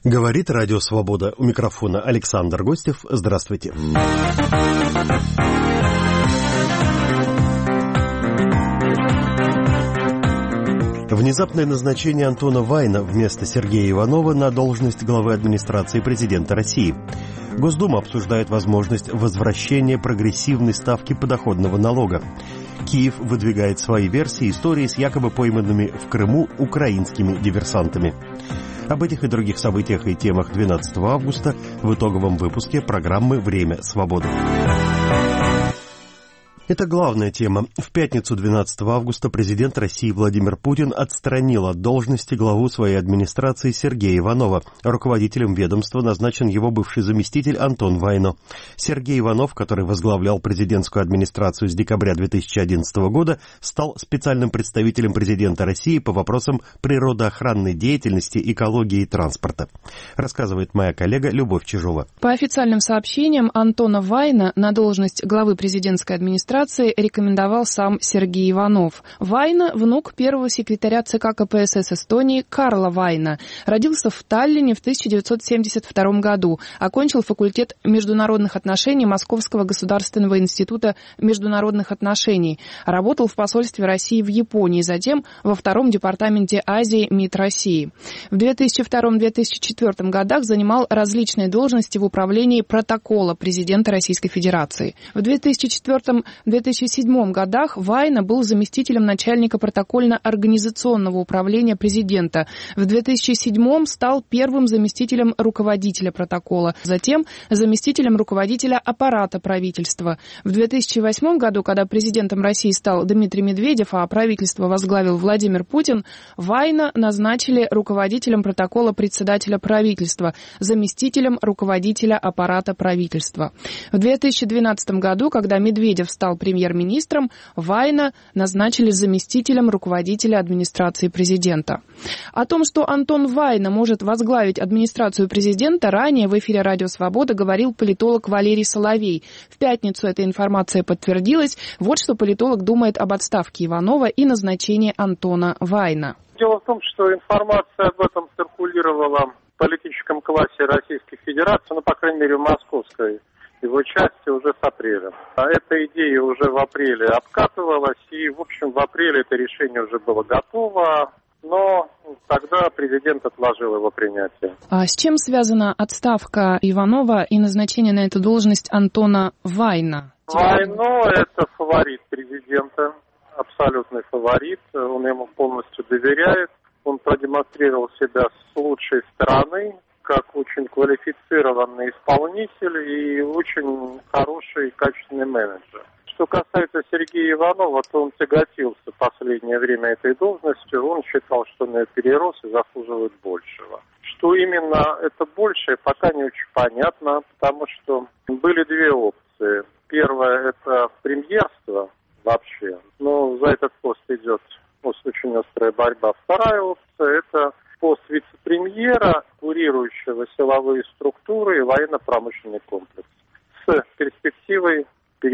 Говорит Радио Свобода. У микрофона Александр Гостев. Здравствуйте. Внезапное назначение Антона Вайна вместо Сергея Иванова на должность главы администрации президента России. Госдума обсуждает возможность возвращения прогрессивной ставки подоходного налога. Киев выдвигает свои версии истории с якобы пойманными в Крыму украинскими диверсантами. Об этих и других событиях и темах 12 августа в итоговом выпуске программы «Время свободы». Это главная тема. В пятницу 12 августа президент России Владимир Путин отстранил от должности главу своей администрации Сергея Иванова. Руководителем ведомства назначен его бывший заместитель Антон Вайно. Сергей Иванов, который возглавлял президентскую администрацию с декабря 2011 года, стал специальным представителем президента России по вопросам природоохранной деятельности, экологии и транспорта. Рассказывает моя коллега Любовь Чижова. По официальным сообщениям, Антона Вайна на должность главы президентской администрации рекомендовал сам Сергей Иванов. Вайна – внук первого секретаря ЦК КПСС Эстонии Карла Вайна. Родился в Таллине в 1972 году. Окончил факультет международных отношений Московского государственного института международных отношений. Работал в посольстве России в Японии, затем во втором департаменте Азии МИД России. В 2002-2004 годах занимал различные должности в управлении протокола президента Российской Федерации. В 2004-2007 годах Вайна был заместителем начальника протокольно-организационного управления президента. В 2007 стал первым заместителем руководителя протокола, затем заместителем руководителя аппарата правительства. В 2008 году, когда президентом России стал Дмитрий Медведев, а правительство возглавил Владимир Путин, Вайна назначили руководителем протокола председателя правительства, заместителем руководителя аппарата правительства. В 2012 году, когда Медведев стал премьер-министром, Вайна назначили заместителем руководителя администрации президента. О том, что Антон Вайна может возглавить администрацию президента, ранее в эфире «Радио Свобода» говорил политолог Валерий Соловей. В пятницу эта информация подтвердилась. Вот что политолог думает об отставке Иванова и назначении Антона Вайна. Дело в том, что информация об этом циркулировала в политическом классе Российской Федерации, по крайней мере, в московской его части уже с апреля. А эта идея уже в апреле обкатывалась, и, в общем, в апреле это решение уже было готово, но тогда президент отложил его принятие. А с чем связана отставка Иванова и назначение на эту должность Антона Вайна? Вайно – это фаворит президента, абсолютный фаворит, он ему полностью доверяет, он продемонстрировал себя с лучшей стороны, как очень квалифицированный исполнитель и очень хороший и качественный менеджер. Что касается Сергея Иванова, то он тяготился в последнее время этой должностью, он считал, что он ее перерос и заслуживает большего. Что именно это большее, пока не очень понятно, потому что были две опции. Первая – это премьерство вообще, но за этот пост идет очень острая борьба. Вторая опция – это пост вице-премьера, курирующего силовые структуры и военно-промышленный комплекс с перспективой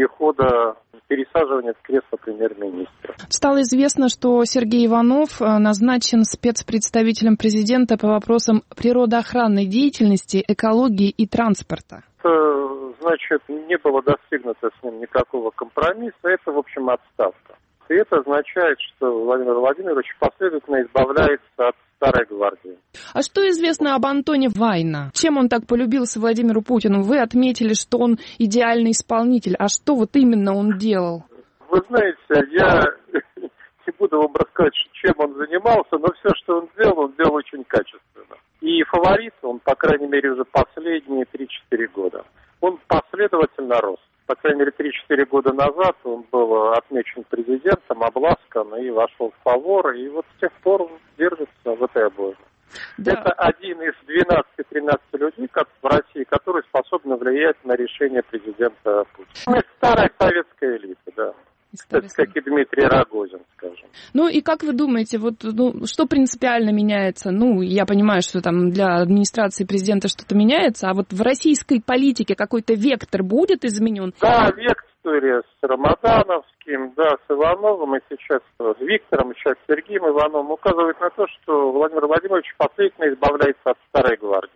пересаживания в кресло премьер-министра. Стало известно, что Сергей Иванов назначен спецпредставителем президента по вопросам природоохранной деятельности, экологии и транспорта. Это, значит, не было достигнуто с ним никакого компромисса, это, в общем, отставка. И это означает, что Владимир Владимирович последовательно избавляется от старой гвардии. А что известно об Антоне Вайна? Чем он так полюбился Владимиру Путину? Вы отметили, что он идеальный исполнитель. А что вот именно он делал? Вы знаете, я не буду вам рассказывать, чем он занимался, но все, что он делал очень качественно. И фаворит он, по крайней мере, уже последние 3-4 года. Он последовательно рос. По крайней мере, 3-4 года назад он был отмечен президентом, обласкан и вошел в фавор. И вот с тех пор держится в этой обойме. Да. Это один из 12-13 людей в России, которые способны влиять на решение президента Путина. Старая советская элита, да. Это как и Дмитрий Рогозин, скажем. Ну и как вы думаете, что принципиально меняется? Я понимаю, что там для администрации президента что-то меняется, а вот в российской политике какой-то вектор будет изменен? Да, вектор с Рамадановским, да, с Ивановым и сейчас с Виктором, сейчас с Сергеем Ивановым указывает на то, что Владимир Владимирович последовательно избавляется от старой гвардии.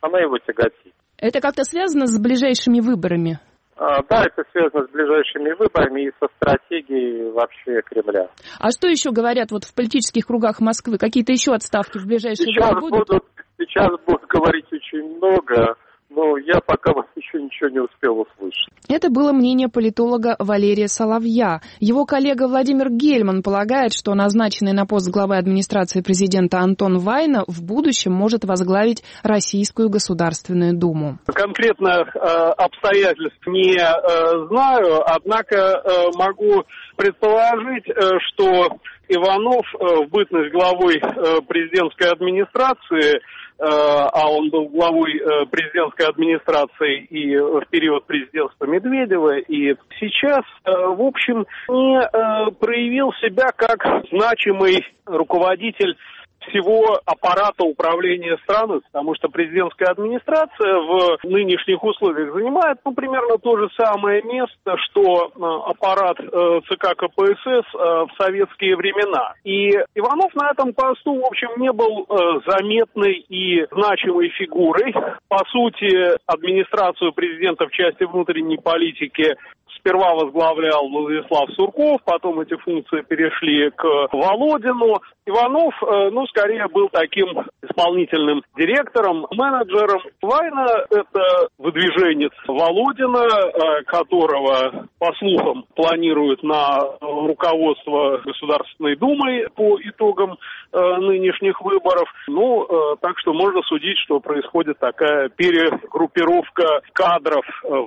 она его тяготит. Это как-то связано с ближайшими выборами? Да, это связано с ближайшими выборами и со стратегией вообще Кремля. А что еще говорят вот в политических кругах Москвы? Какие-то еще отставки в ближайшие годы будут? Сейчас будут говорить очень много, но я пока вот еще ничего не успел услышать. Это было мнение политолога Валерия Соловья. Его коллега Владимир Гельман полагает, что назначенный на пост главы администрации президента Антон Вайна в будущем может возглавить Российскую Государственную Думу. Конкретно обстоятельств не знаю, однако могу предположить, что Иванов в бытность главой президентской администрации, а он был главой президентской администрации и в период президентства Медведева, и сейчас, в общем, не проявил себя как значимый руководитель всего аппарата управления страны, потому что президентская администрация в нынешних условиях занимает, примерно то же самое место, что аппарат ЦК КПСС в советские времена. И Иванов на этом посту, в общем, не был заметной и значимой фигурой. По сути, администрацию президента в части внутренней политики сперва возглавлял Владислав Сурков, потом эти функции перешли к Володину. Иванов, скорее был таким исполнительным директором, менеджером. Вайна – это выдвиженец Володина, которого, по слухам, планируют на руководство Государственной Думой по итогам нынешних выборов. Так что можно судить, что происходит такая перегруппировка кадров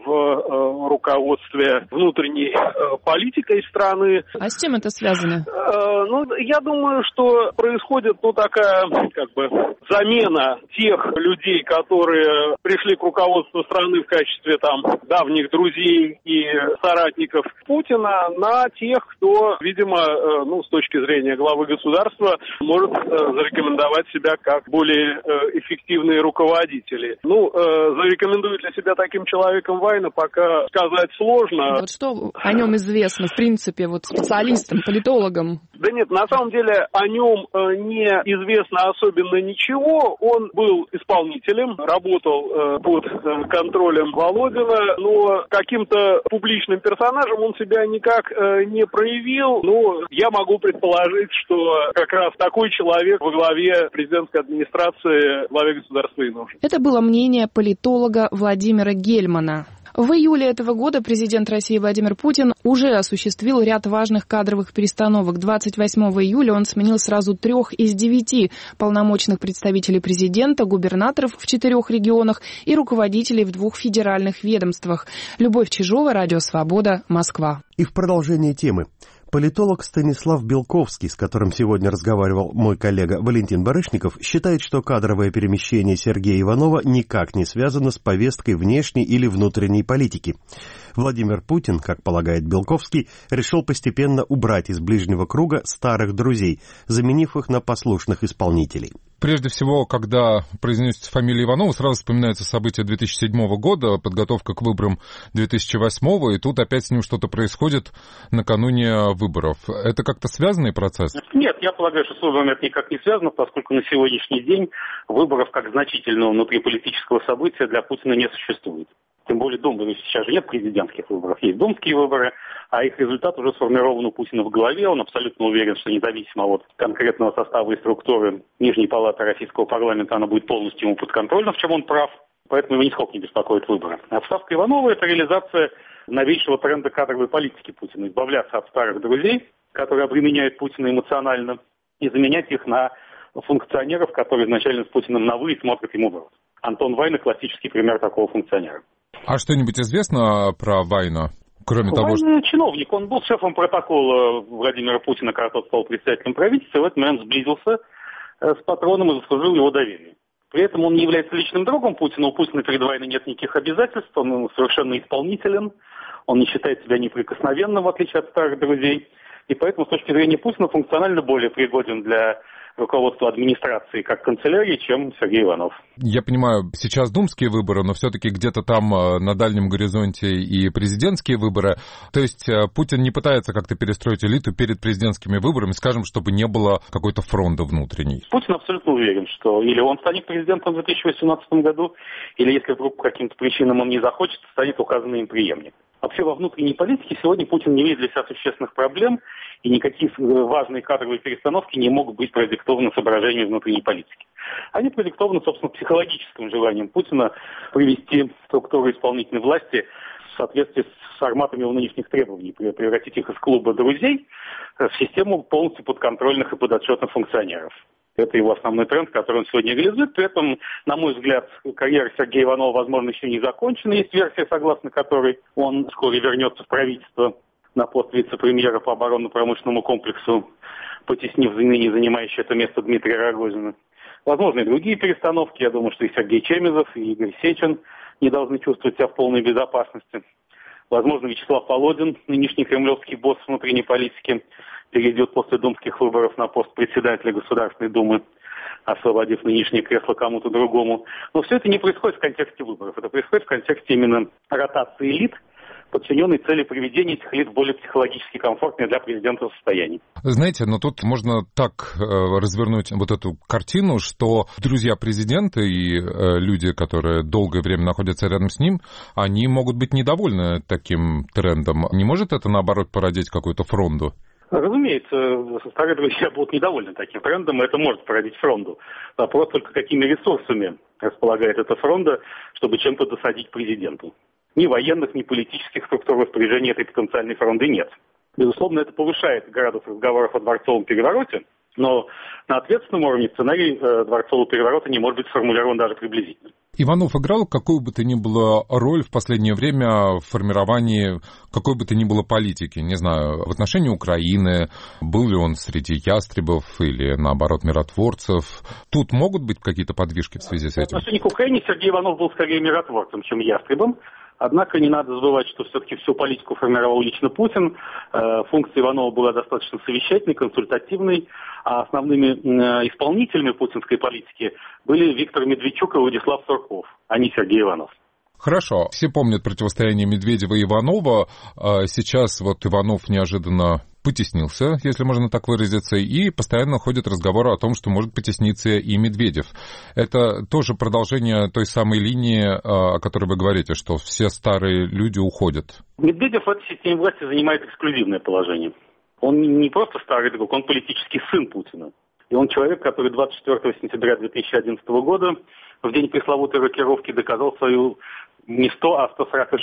в руководстве внутренней политикой страны. А с чем это связано? Я думаю, что происходит, такая, замена тех людей, которые пришли к руководству страны в качестве, давних друзей и соратников Путина, на тех, кто, видимо, с точки зрения главы государства, может зарекомендовать себя как более эффективные руководители. Зарекомендует ли себя таким человеком Вайна, пока сказать сложно. Вот что о нем известно, в принципе, специалистам, политологам? Да нет, на самом деле о нем не известно особенно ничего. Он был исполнителем, работал под контролем Володина, но каким-то публичным персонажем он себя никак не проявил. Я могу предположить, что как раз такой человек во главе президентской администрации, главе государства и нужен. Это было мнение политолога Владимира Гельмана. В июле этого года президент России Владимир Путин уже осуществил ряд важных кадровых перестановок. 28 июля он сменил сразу 3 из 9 полномочных представителей президента, губернаторов в 4 регионах и руководителей в 2 федеральных ведомствах. Любовь Чижова, Радио Свобода, Москва. И в продолжение темы. Политолог Станислав Белковский, с которым сегодня разговаривал мой коллега Валентин Барышников, считает, что кадровое перемещение Сергея Иванова никак не связано с повесткой внешней или внутренней политики. Владимир Путин, как полагает Белковский, решил постепенно убрать из ближнего круга старых друзей, заменив их на послушных исполнителей. Прежде всего, когда произносится фамилия Иванова, сразу вспоминаются события 2007 года, подготовка к выборам 2008, и тут опять с ним что-то происходит накануне выборов. Это как-то связанный процесс? Нет, я полагаю, что с выборами это никак не связано, поскольку на сегодняшний день выборов как значительного внутриполитического события для Путина не существует. Тем более сейчас же нет президентских выборов, есть думские выборы, а их результат уже сформирован у Путина в голове. Он абсолютно уверен, что независимо от конкретного состава и структуры Нижней палаты российского парламента, она будет полностью ему подконтрольна, в чем он прав. Поэтому его нисколько не беспокоит выборы. Отставка Иванова – это реализация новейшего тренда кадровой политики Путина. Избавляться от старых друзей, которые обременяют Путина эмоционально, и заменять их на функционеров, которые изначально с Путиным на «вы» и смотрят ему в рот. Антон Вайна – классический пример такого функционера. А что-нибудь известно про Вайна? Кроме того, что... Вайна чиновник. Он был шефом протокола Владимира Путина, когда тот стал председателем правительства, и в этот момент сблизился с патроном и заслужил его доверие. При этом он не является личным другом Путина. У Путина перед Вайной нет никаких обязательств. Он совершенно исполнителен. Он не считает себя неприкосновенным, в отличие от старых друзей. И поэтому, с точки зрения Путина, функционально более пригоден для руководству администрации как канцелярии, чем Сергей Иванов. Я понимаю, сейчас думские выборы, но все-таки где-то там на дальнем горизонте и президентские выборы. То есть Путин не пытается как-то перестроить элиту перед президентскими выборами, скажем, чтобы не было какой-то фронта внутренней. Путин абсолютно уверен, что или он станет президентом в 2018 году, или если вдруг по каким-то причинам он не захочет, станет указанный им преемник. Вообще во внутренней политике сегодня Путин не видит для себя существенных проблем, и никакие важные кадровые перестановки не могут быть продиктованы соображениями внутренней политики. Они продиктованы, собственно, психологическим желанием Путина привести структуру исполнительной власти в соответствии с форматами его нынешних требований, превратить их из клуба друзей в систему полностью подконтрольных и подотчетных функционеров. Это его основной тренд, который он сегодня реализует. При этом, на мой взгляд, карьера Сергея Иванова, возможно, еще не закончена. Есть версия, согласно которой он вскоре вернется в правительство на пост вице-премьера по оборонно-промышленному комплексу, потеснив ныне занимающее это место Дмитрия Рогозина. Возможно, и другие перестановки. Я думаю, что и Сергей Чемезов, и Игорь Сечин не должны чувствовать себя в полной безопасности. Возможно, Вячеслав Володин, нынешний кремлевский босс внутренней политики, перейдет после думских выборов на пост председателя Государственной Думы, освободив нынешнее кресло кому-то другому. Но все это не происходит в контексте выборов. Это происходит в контексте именно ротации элит, подчиненной цели приведения этих элит в более психологически комфортное для президента состояние. Знаете, но тут можно так развернуть вот эту картину, что друзья президента и люди, которые долгое время находятся рядом с ним, они могут быть недовольны таким трендом. Не может это, наоборот, породить какую-то фронту? Разумеется, старые друзья будут недовольны таким трендом, и это может породить фронту. Вопрос только, какими ресурсами располагает эта фронта, чтобы чем-то досадить президенту. Ни военных, ни политических структур распоряжения этой потенциальной фронты нет. Безусловно, это повышает градус разговоров о дворцовом перевороте, но на ответственном уровне сценарий дворцового переворота не может быть сформулирован даже приблизительно. Иванов играл какую бы то ни было роль в последнее время в формировании какой бы то ни было политики, не знаю, в отношении Украины, был ли он среди ястребов или, наоборот, миротворцев. Тут могут быть какие-то подвижки в связи с этим? В отношении к Украине Сергей Иванов был скорее миротворцем, чем ястребом. Однако не надо забывать, что все-таки всю политику формировал лично Путин. Функция Иванова была достаточно совещательной, консультативной. А основными исполнителями путинской политики были Виктор Медведчук и Владислав Сурков, а не Сергей Иванов. Хорошо. Все помнят противостояние Медведева и Иванова. Сейчас вот Иванов неожиданно потеснился, если можно так выразиться, и постоянно ходит разговор о том, что может потесниться и Медведев. Это тоже продолжение той самой линии, о которой вы говорите, что все старые люди уходят. Медведев в этой системе власти занимает эксклюзивное положение. Он не просто старый друг, он политический сын Путина. И он человек, который 24 сентября 2011 года, в день пресловутой рокировки, доказал свою не 100, а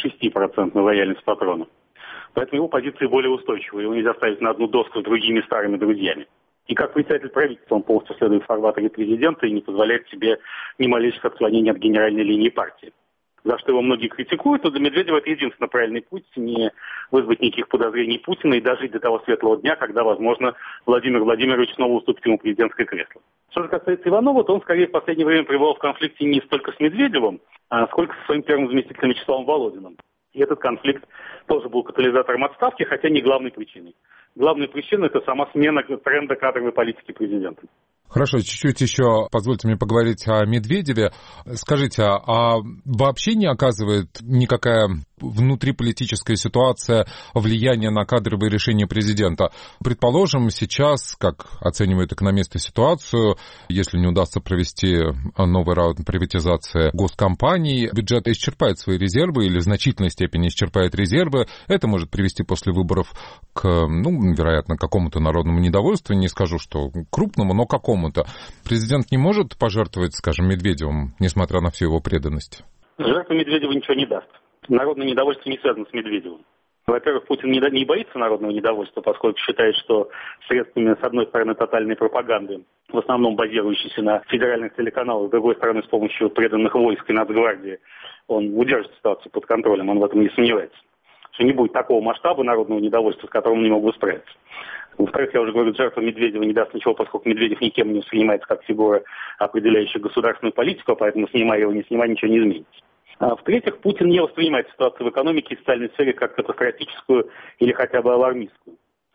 146% лояльность патрона. Поэтому его позиции более устойчивые, его нельзя ставить на одну доску с другими старыми друзьями. И как председатель правительства он полностью следует фарватере президента и не позволяет себе ни малейших отклонений от генеральной линии партии. За что его многие критикуют, но для Медведева это единственно правильный путь, не вызвать никаких подозрений Путина и дожить до того светлого дня, когда, возможно, Владимир Владимирович снова уступит ему президентское кресло. Что же касается Иванова, то он скорее в последнее время пребывал в конфликте не столько с Медведевым, а сколько со своим первым заместителем Вячеславом Володиным. И этот конфликт тоже был катализатором отставки, хотя не главной причиной. Главная причина – это сама смена тренда кадровой политики президента. Хорошо, чуть-чуть еще позвольте мне поговорить о Медведеве. Скажите, а вообще не оказывает никакая внутриполитическая ситуация влияния на кадровые решения президента? Предположим, сейчас, как оценивают экономисты ситуацию, если не удастся провести новый раунд приватизации госкомпаний, бюджет исчерпает свои резервы или в значительной степени исчерпает резервы. Это может привести после выборов к, вероятно, какому-то народному недовольству. Не скажу, что крупному, но какому-то. Президент не может пожертвовать, скажем, Медведевым, несмотря на всю его преданность? Жертва Медведева ничего не даст. Народное недовольство не связано с Медведевым. Во-первых, Путин не боится народного недовольства, поскольку считает, что средствами, с одной стороны, тотальной пропаганды, в основном базирующейся на федеральных телеканалах, с другой стороны, с помощью преданных войск и Нацгвардии, он удержит ситуацию под контролем, он в этом не сомневается. Что не будет такого масштаба народного недовольства, с которым не могут справиться. Во-вторых, я уже говорю, жертва Медведева не даст ничего, поскольку Медведев никем не воспринимается как фигура, определяющая государственную политику, поэтому, снимая его, не снимая, ничего не изменится. А в-третьих, Путин не воспринимает ситуацию в экономике и социальной сфере как катастрофическую или хотя бы алармистскую.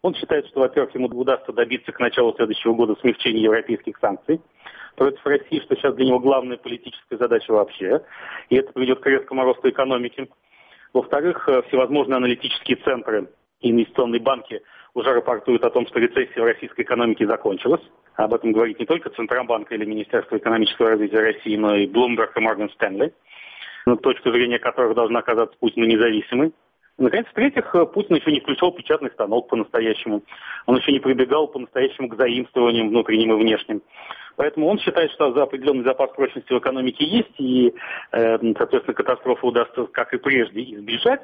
Он считает, что, во-первых, ему удастся добиться к началу следующего года смягчения европейских санкций против России, что сейчас для него главная политическая задача вообще, и это приведет к резкому росту экономики. Во-вторых, всевозможные аналитические центры и инвестиционные банки уже рапортуют о том, что рецессия в российской экономике закончилась. Об этом говорит не только Центробанк или Министерство экономического развития России, но и Bloomberg и Morgan Stanley, точка зрения которых должна оказаться Путину независимой. Наконец, в-третьих, Путин еще не включал печатный станок по-настоящему. Он еще не прибегал по-настоящему к заимствованиям внутренним и внешним. Поэтому он считает, что за определенный запас прочности в экономике есть, и, соответственно, катастрофы удастся, как и прежде, избежать,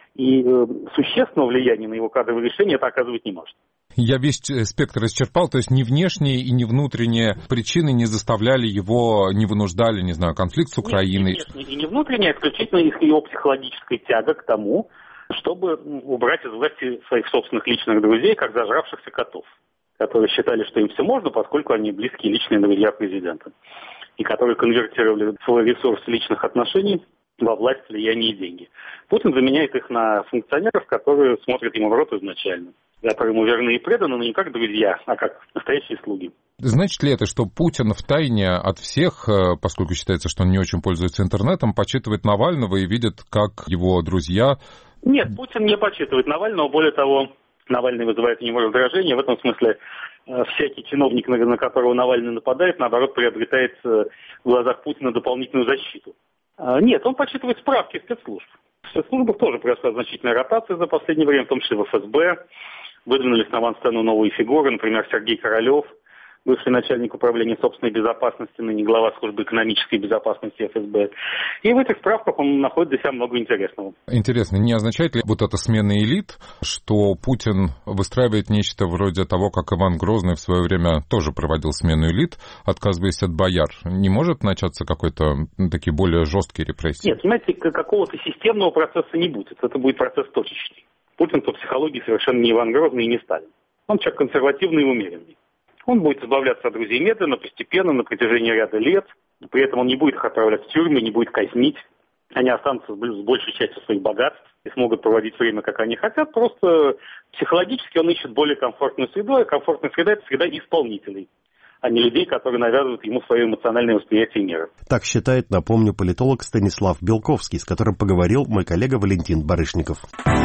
и существенного влияния на его кадровые решения это оказывать не может. Я весь спектр исчерпал, то есть ни внешние и ни внутренние причины не заставляли его, не вынуждали, не знаю, конфликт с Украиной. Нет, ни внешние и не внутренние, а исключительно его психологическая тяга к тому, чтобы убрать из власти своих собственных личных друзей, как зажравшихся котов, которые считали, что им все можно, поскольку они близкие личные друзья президента, и которые конвертировали свой ресурс личных отношений во власть, влияние и деньги. Путин заменяет их на функционеров, которые смотрят ему в рот изначально, которые ему верны и преданы, но не как друзья, а как настоящие слуги. Значит ли это, что Путин втайне от всех, поскольку считается, что он не очень пользуется интернетом, почитывает Навального и видит, как его друзья... Нет, Путин не почитывает Навального. Более того, Навальный вызывает у него раздражение. В этом смысле всякий чиновник, на которого Навальный нападает, наоборот, приобретает в глазах Путина дополнительную защиту. Нет, он почитывает справки спецслужб. В спецслужбах тоже произошла значительная ротация за последнее время, в том числе в ФСБ. Выдвинулись на авансцену новые фигуры, например, Сергей Королев, бывший начальник управления собственной безопасности, ныне глава службы экономической безопасности ФСБ. И в этих справках он находит для себя много интересного. Интересно, не означает ли вот эта смена элит, что Путин выстраивает нечто вроде того, как Иван Грозный в свое время тоже проводил смену элит, отказываясь от бояр? Не может начаться какой-то такие более жесткие репрессии? Нет, понимаете, какого-то системного процесса не будет. Это будет процесс точечный. Путин по психологии совершенно не Иван Грозный и не Сталин. Он человек консервативный и умеренный. Он будет избавляться от друзей медленно, постепенно, на протяжении ряда лет. При этом он не будет их отправлять в тюрьмы, не будет казнить. Они останутся с большей частью своих богатств и смогут проводить время, как они хотят. Просто психологически он ищет более комфортную среду, а комфортная среда – это среда исполнителей, а не людей, которые навязывают ему свое эмоциональное восприятие мира. Так считает, напомню, политолог Станислав Белковский, с которым поговорил мой коллега Валентин Барышников.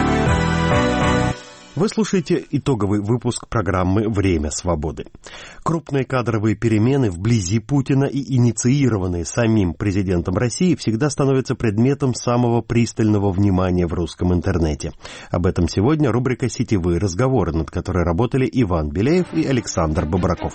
Вы слушаете итоговый выпуск программы «Время свободы». Крупные кадровые перемены вблизи Путина и инициированные самим президентом России всегда становятся предметом самого пристального внимания в русском интернете. Об этом сегодня рубрика «Сетевые разговоры», над которой работали Иван Беляев и Александр Бобраков.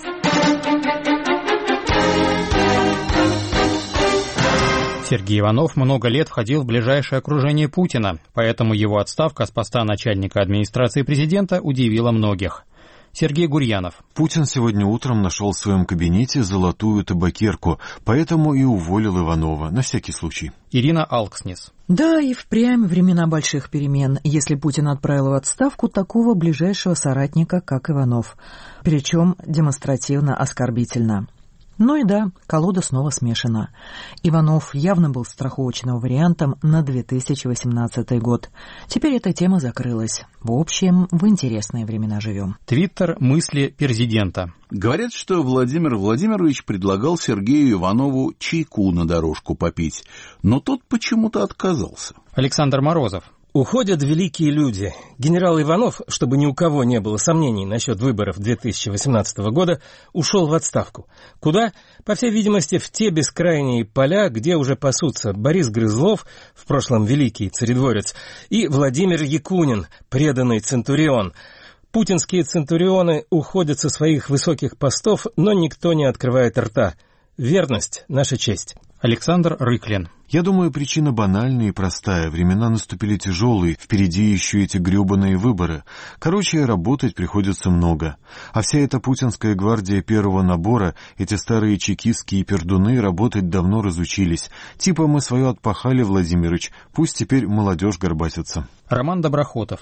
Сергей Иванов много лет входил в ближайшее окружение Путина, поэтому его отставка с поста начальника администрации президента удивила многих. Сергей Гурьянов. Путин сегодня утром нашел в своем кабинете золотую табакерку, поэтому и уволил Иванова, на всякий случай. Ирина Алкснис. Да, и впрямь времена больших перемен, если Путин отправил в отставку такого ближайшего соратника, как Иванов. Причем демонстративно оскорбительно. Ну и да, колода снова смешана. Иванов явно был страховочным вариантом на 2018 год. Теперь эта тема закрылась. В общем, в интересные времена живем. Твиттер «Мысли президента». Говорят, что Владимир Владимирович предлагал Сергею Иванову чайку на дорожку попить, но тот почему-то отказался. Александр Морозов. Уходят великие люди. Генерал Иванов, чтобы ни у кого не было сомнений насчет выборов 2018 года, ушел в отставку. Куда? По всей видимости, в те бескрайние поля, где уже пасутся Борис Грызлов, в прошлом великий царедворец, и Владимир Якунин, преданный центурион. Путинские центурионы уходят со своих высоких постов, но никто не открывает рта. Верность – наша честь. Александр Рыклин. Я думаю, причина банальная и простая. Времена наступили тяжелые, впереди еще эти гребаные выборы. Короче, работать приходится много. А вся эта путинская гвардия первого набора, эти старые чекистские пердуны работать давно разучились. Типа мы свое отпахали, Владимирович, пусть теперь молодежь горбатится. Роман Доброхотов.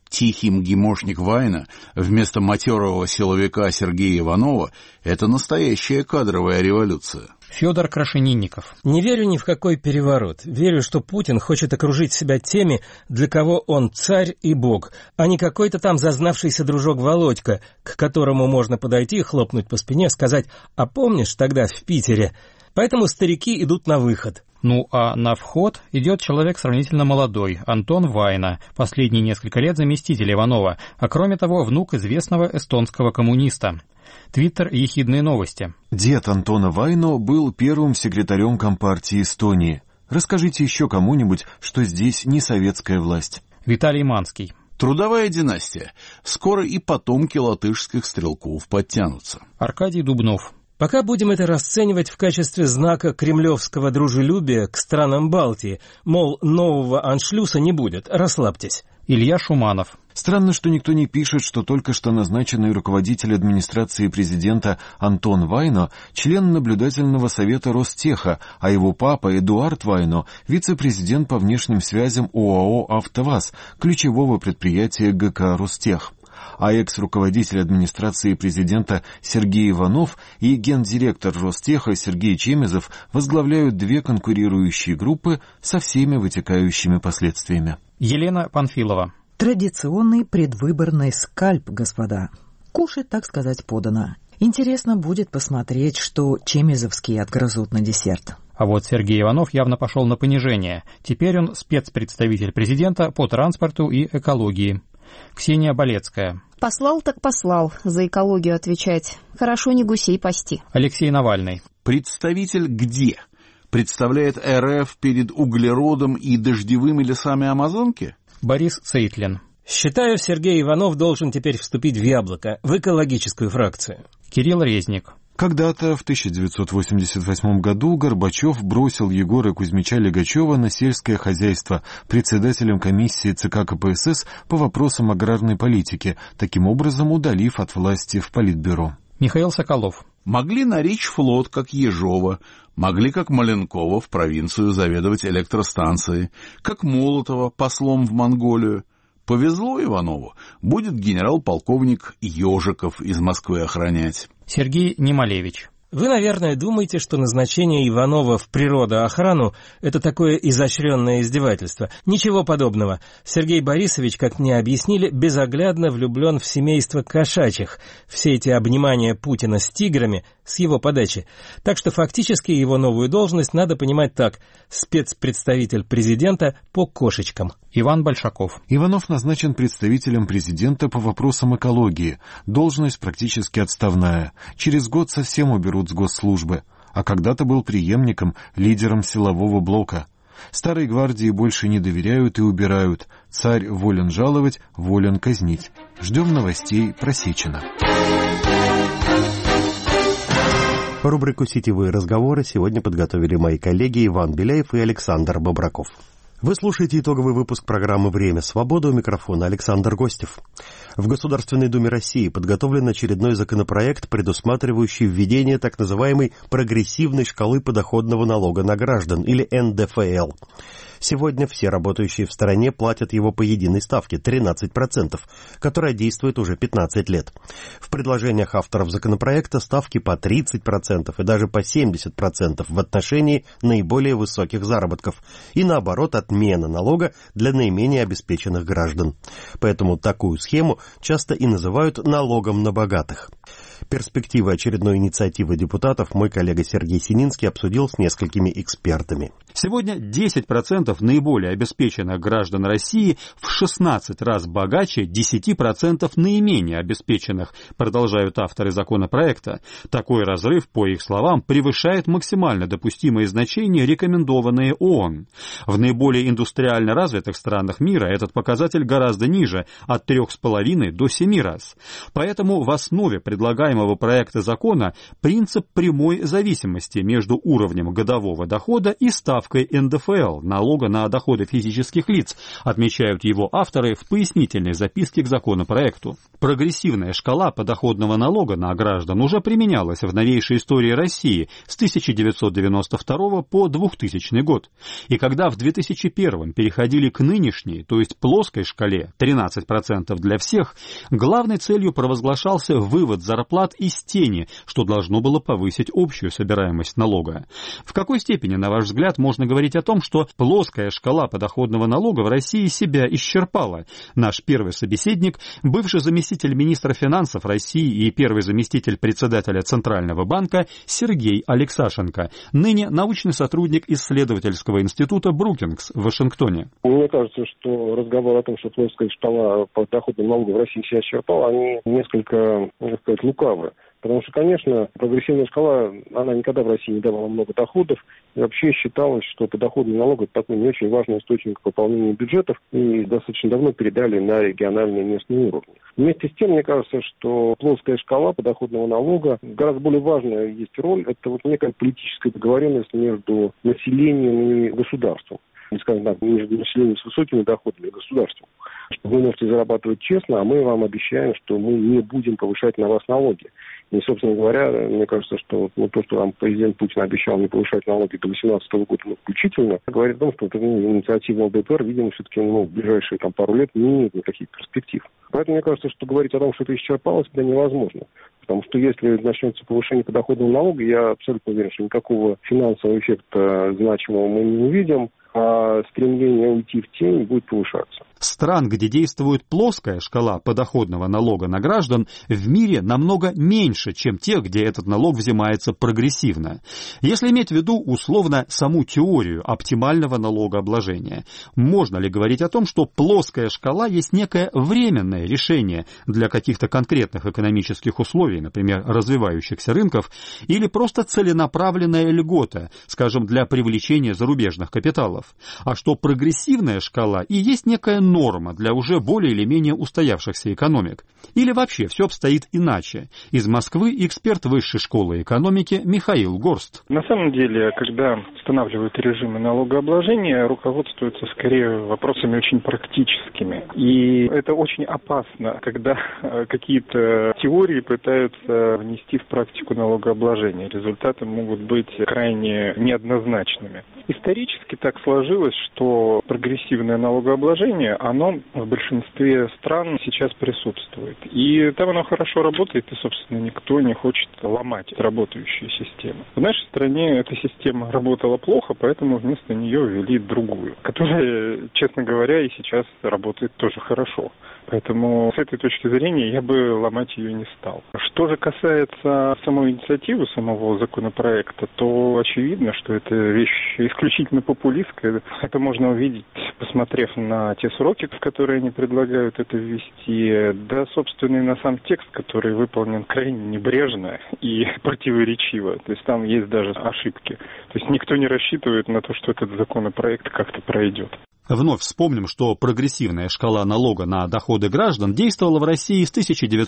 тихий МГИМОшник Вайна вместо матерого силовика Сергея Иванова — это настоящая кадровая революция. Федор Крашенинников. Не верю ни в какой переворот. Верю, что Путин хочет окружить себя теми, для кого он царь и бог, а не какой-то там зазнавшийся дружок Володька, к которому можно подойти, хлопнуть по спине, сказать: «А помнишь тогда в Питере?» Поэтому старики идут на выход. Ну а на вход идет человек сравнительно молодой, Антон Вайна, последние несколько лет заместитель Иванова, а кроме того внук известного эстонского коммуниста. Твиттер «Ехидные новости». Дед Антона Вайно был первым секретарем Компартии Эстонии. Расскажите еще кому-нибудь, что здесь не советская власть. Виталий Манский. Трудовая династия. Скоро и потомки латышских стрелков подтянутся. Аркадий Дубнов. Пока будем это расценивать в качестве знака кремлевского дружелюбия к странам Балтии, мол, нового аншлюса не будет, расслабьтесь. Илья Шуманов. Странно, что никто не пишет, что только что назначенный руководитель администрации президента Антон Вайно – член наблюдательного совета Ростеха, а его папа Эдуард Вайно – вице-президент по внешним связям ОАО «АвтоВАЗ», ключевого предприятия ГК «Ростех». А экс-руководитель администрации президента Сергей Иванов и гендиректор Ростеха Сергей Чемезов возглавляют две конкурирующие группы со всеми вытекающими последствиями. Елена Панфилова. Традиционный предвыборный скальп, господа. Кушать, так сказать, подано. Интересно будет посмотреть, что чемезовские отгрызут на десерт. А вот Сергей Иванов явно пошел на понижение. Теперь он спецпредставитель президента по транспорту и экологии. Ксения Болецкая. Послал так послал, за экологию отвечать. Хорошо не гусей пасти. Алексей Навальный. Представитель где? Представляет РФ перед углеродом и дождевыми лесами Амазонки? Борис Цейтлин. Считаю, Сергей Иванов должен теперь вступить в «Яблоко», в экологическую фракцию. Кирилл Резник. Когда-то, в 1988 году, Горбачев бросил Егора Кузьмича Лигачева на сельское хозяйство председателем комиссии ЦК КПСС по вопросам аграрной политики, таким образом удалив от власти в Политбюро. Михаил Соколов. Могли наречь флот, как Ежова, могли, как Маленкова, в провинцию заведовать электростанцией, как Молотова послом в Монголию. Повезло Иванову, будет генерал-полковник Ежиков из Москвы охранять. Сергей Немалевич. Вы, наверное, думаете, что назначение Иванова в природоохрану – это такое изощренное издевательство. Ничего подобного. Сергей Борисович, как мне объяснили, безоглядно влюблен в семейство кошачьих. Все эти обнимания Путина с тиграми с его подачи. Так что фактически его новую должность надо понимать так – спецпредставитель президента по кошечкам. Иван Большаков. Иванов назначен представителем президента по вопросам экологии. Должность практически отставная. Через год совсем уберут с госслужбы. А когда-то был преемником, лидером силового блока. Старой гвардии больше не доверяют и убирают. Царь волен жаловать, волен казнить. Ждем новостей про Сечина. Рубрику «Сетевые разговоры» сегодня подготовили мои коллеги Иван Беляев и Александр Бобраков. Вы слушаете итоговый выпуск программы «Время свободы», у микрофона Александр Гостев. В Государственной Думе России подготовлен очередной законопроект, предусматривающий введение так называемой прогрессивной шкалы подоходного налога на граждан, или НДФЛ. Сегодня все работающие в стране платят его по единой ставке 13%, которая действует уже 15 лет. В предложениях авторов законопроекта ставки по 30% и даже по 70% в отношении наиболее высоких заработков и, наоборот, отмена налога для наименее обеспеченных граждан. Поэтому такую схему часто и называют налогом на богатых. Перспективы очередной инициативы депутатов мой коллега Сергей Сининский обсудил с несколькими экспертами. Сегодня 10% наиболее обеспеченных граждан России в 16 раз богаче 10% наименее обеспеченных, продолжают авторы законопроекта. Такой разрыв, по их словам, превышает максимально допустимые значения, рекомендованные ООН. В наиболее индустриально развитых странах мира этот показатель гораздо ниже, от 3,5 до 7 раз. Поэтому в основе предлагаемого проекта закона принцип прямой зависимости между уровнем годового дохода и ставкой ставкой НДФЛ, налога на доходы физических лиц, отмечают его авторы в пояснительной записке к законопроекту. Прогрессивная шкала подоходного налога на граждан уже применялась в новейшей истории России с 1992 по 2000 год. И когда в 2001 переходили к нынешней, то есть плоской шкале 13% для всех, главной целью провозглашался вывод зарплат из тени, что должно было повысить общую собираемость налога. В какой степени, на ваш взгляд, можно говорить о том, что плоская шкала подоходного налога в России себя исчерпала? Наш первый собеседник, бывший заместитель министра финансов России и первый заместитель председателя Центрального банка Сергей Алексашенко, ныне научный сотрудник исследовательского института Брукингс в Вашингтоне. Мне кажется, что разговор о том, что плоская шкала подоходного налога в России себя исчерпала, они несколько, можно сказать, лукавы. Потому что, конечно, прогрессивная шкала, она никогда в России не давала много доходов. И вообще считалось, что подоходный налог – это такой не очень важный источник пополнения бюджетов. И достаточно давно передали на региональные и местные уровни. Вместе с тем, мне кажется, что плоская шкала подоходного налога, гораздо более важная есть роль. Это вот некая политическая договоренность между населением и государством. Скажем так, между населением с высокими доходами и государством. Вы можете зарабатывать честно, а мы вам обещаем, что мы не будем повышать на вас налоги. И, собственно говоря, мне кажется, что то, что нам президент Путин обещал не повышать налоги до 2018 года включительно, говорит о том, что инициатива ЛДПР, видимо, все-таки в ближайшие пару лет не имеет никаких перспектив. Поэтому мне кажется, что говорить о том, что это исчерпалось, это невозможно. Потому что если начнется повышение подоходного налога, я абсолютно уверен, что никакого финансового эффекта значимого мы не увидим, а стремление уйти в тень будет повышаться. Стран, где действует плоская шкала подоходного налога на граждан, в мире намного меньше, чем те, где этот налог взимается прогрессивно. Если иметь в виду условно саму теорию оптимального налогообложения, можно ли говорить о том, что плоская шкала есть некое временное решение для каких-то конкретных экономических условий, например, развивающихся рынков, или просто целенаправленная льгота, скажем, для привлечения зарубежных капиталов, а что прогрессивная шкала и есть некая норма для уже более или менее устоявшихся экономик? Или вообще все обстоит иначе? Из Москвы эксперт Высшей школы экономики Михаил Горст. На самом деле, когда устанавливают режимы налогообложения, руководствуются скорее вопросами очень практическими. И это очень опасно, когда какие-то теории пытаются внести в практику налогообложения. Результаты могут быть крайне неоднозначными. Исторически так сложилось, что прогрессивное налогообложение, оно в большинстве стран сейчас присутствует. И там оно хорошо работает, и, собственно, никто не хочет ломать работающую систему. В нашей стране эта система работала плохо, поэтому вместо нее ввели другую, которая, честно говоря, и сейчас работает тоже хорошо. Поэтому с этой точки зрения я бы ломать ее не стал. Что же касается самой инициативы, самого законопроекта, то очевидно, что это вещь исключительно популистская. Это можно увидеть, посмотрев на те сроки, в которые они предлагают это ввести, да, собственно, и на сам текст, который выполнен крайне небрежно и противоречиво. То есть там есть даже ошибки. То есть никто не рассчитывает на то, что этот законопроект как-то пройдет. Вновь вспомним, что прогрессивная шкала налога на доходы граждан действовала в России с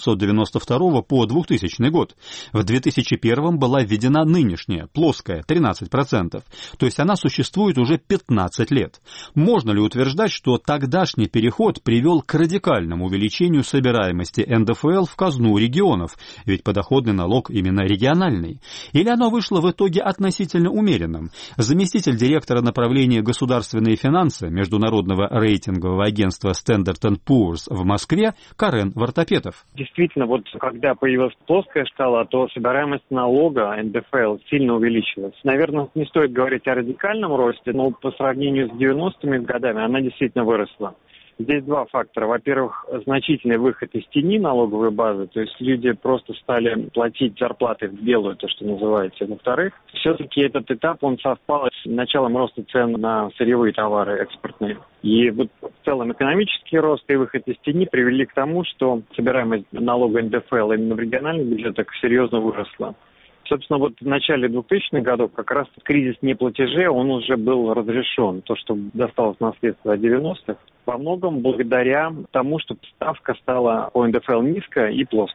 1992 по 2000 год. В 2001 была введена нынешняя, плоская, 13%. То есть она существует уже 15 лет. Можно ли утверждать, что тогдашний переход привел к радикальному увеличению собираемости НДФЛ в казну регионов? Ведь подоходный налог именно региональный. Или оно вышло в итоге относительно умеренным? Заместитель директора направления государственные финансы международного рейтингового агентства Standard & Poor's в Москве Карен Вартопетов. Действительно, вот когда появилась плоская шкала, то собираемость налога НДФЛ сильно увеличилась. Наверное, не стоит говорить о радикальном росте, но по сравнению с 90-ми годами она действительно выросла. Здесь два фактора. Во-первых, значительный выход из тени налоговой базы, то есть люди просто стали платить зарплаты в белую, то, что называется. Во-вторых, все-таки этот этап, он совпал с началом роста цен на сырьевые товары экспортные. И вот в целом экономический рост и выход из тени привели к тому, что собираемость налога НДФЛ именно в региональных бюджетах серьезно выросла. Собственно, вот в начале 2000-х годов как раз кризис неплатежей, он уже был разрешен. То, что досталось наследство от 90-х, во многом благодаря тому, что ставка стала по НДФЛ низкая и плоская.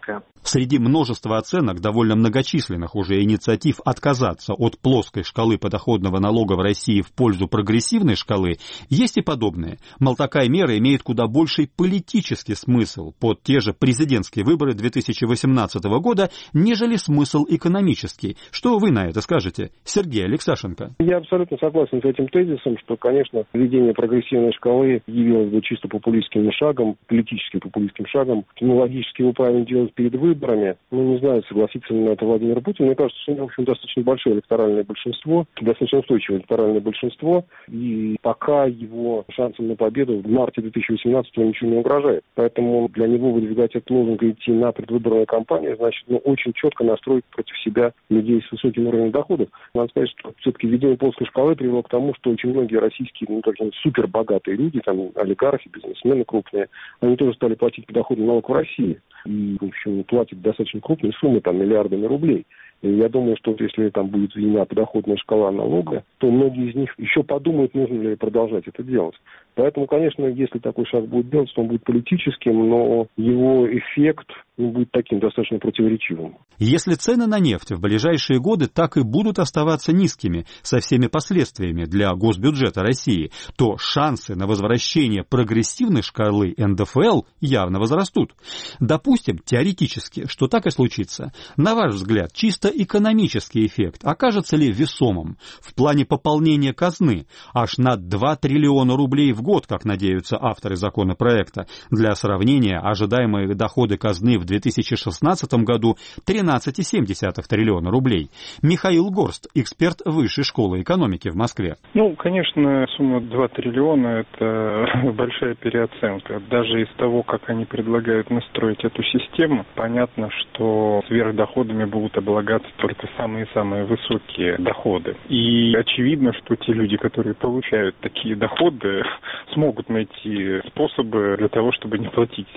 Среди множества оценок, довольно многочисленных уже инициатив отказаться от плоской шкалы подоходного налога в России в пользу прогрессивной шкалы, есть и подобные. Мол, такая мера имеет куда больший политический смысл под те же президентские выборы 2018 года, нежели смысл экономический. Что вы на это скажете, Сергей Алексашенко? Я абсолютно согласен с этим тезисом, что, конечно, введение прогрессивной шкалы явилось бы чисто популистским шагом, политически популистским шагом. Логически его правильно делать перед выборами. Не знаю, согласится ли на это Владимир Путин. Мне кажется, что у него, в общем, достаточно большое электоральное большинство, достаточно устойчивое электоральное большинство, и пока его шансам на победу в марте 2018-го ничего не угрожает. Поэтому для него выдвигать этот лозунг и идти на предвыборную кампанию, значит, очень четко настроить против себя людей с высоким уровнем доходов. Надо сказать, что все-таки введение плоской шкалы привело к тому, что очень многие российские, супербогатые люди, олигархи, бизнесмены крупные, они тоже стали платить подоходный налог в России. И, в общем, платят достаточно крупные суммы, миллиардами рублей. И я думаю, что если там будет введена подоходная шкала налога, то многие из них еще подумают, нужно ли продолжать это делать. Поэтому, конечно, если такой шаг будет делать, то он будет политическим, но его эффект будет таким достаточно противоречивым. Если цены на нефть в ближайшие годы так и будут оставаться низкими, со всеми последствиями для госбюджета России, то шансы на возвращение прогрессивной шкалы НДФЛ явно возрастут. Допустим, теоретически, что так и случится. На ваш взгляд, чисто экономический эффект окажется ли весомым в плане пополнения казны аж на 2 триллиона рублей в год, как надеются авторы законопроекта? Для сравнения, ожидаемые доходы казны в 2016 году 13,7 триллиона рублей. Михаил Горст, эксперт Высшей школы экономики в Москве. Конечно, сумма 2 триллиона – это большая переоценка. Даже из того, как они предлагают настроить эту систему, понятно, что сверхдоходами будут облагаться только самые-самые высокие доходы. И очевидно, что те люди, которые получают такие доходы, смогут найти способы для того, чтобы не платить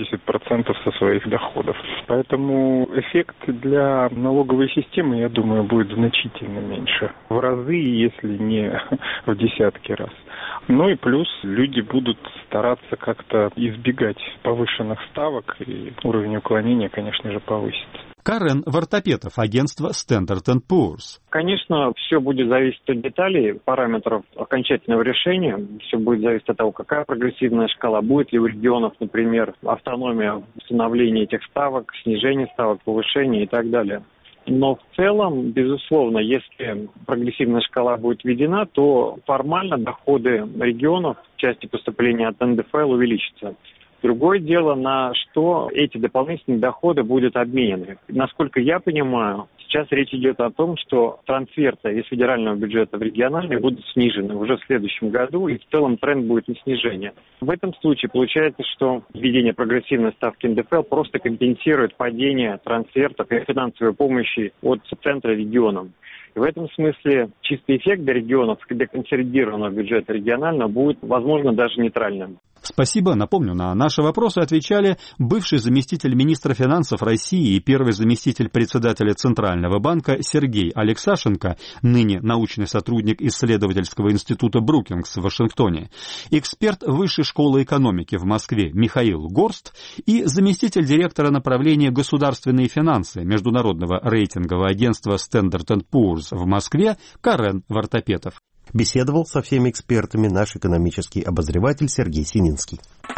70% со своих доходов. Поэтому эффект для налоговой системы, я думаю, будет значительно меньше. В разы, если не в десятки раз. И плюс люди будут стараться как-то избегать повышенных ставок, и уровень уклонения, конечно же, повысится. Карен Вартапетов, агентство Standard & Poor's. Конечно, все будет зависеть от деталей, параметров окончательного решения. Все будет зависеть от того, какая прогрессивная шкала, будет ли у регионов, например, автономия в установлении этих ставок, снижение ставок, повышение и так далее. Но в целом, безусловно, если прогрессивная шкала будет введена, то формально доходы регионов в части поступления от НДФЛ увеличатся. Другое дело, на что эти дополнительные доходы будут обменены. Насколько я понимаю, сейчас речь идет о том, что трансферты из федерального бюджета в региональный будут снижены уже в следующем году, и в целом тренд будет на снижение. В этом случае получается, что введение прогрессивной ставки НДФЛ просто компенсирует падение трансфертов и финансовой помощи от центра регионам. И в этом смысле чистый эффект для регионов, для консолидированного бюджета регионального, будет, возможно, даже нейтральным. Спасибо. Напомню, на наши вопросы отвечали бывший заместитель министра финансов России и первый заместитель председателя Центрального банка Сергей Алексашенко, ныне научный сотрудник исследовательского института Брукингс в Вашингтоне, эксперт Высшей школы экономики в Москве Михаил Горст и заместитель директора направления государственные финансы международного рейтингового агентства Standard & Poor's в Москве Карен Вартапетов. Беседовал со всеми экспертами наш экономический обозреватель Сергей Сининский.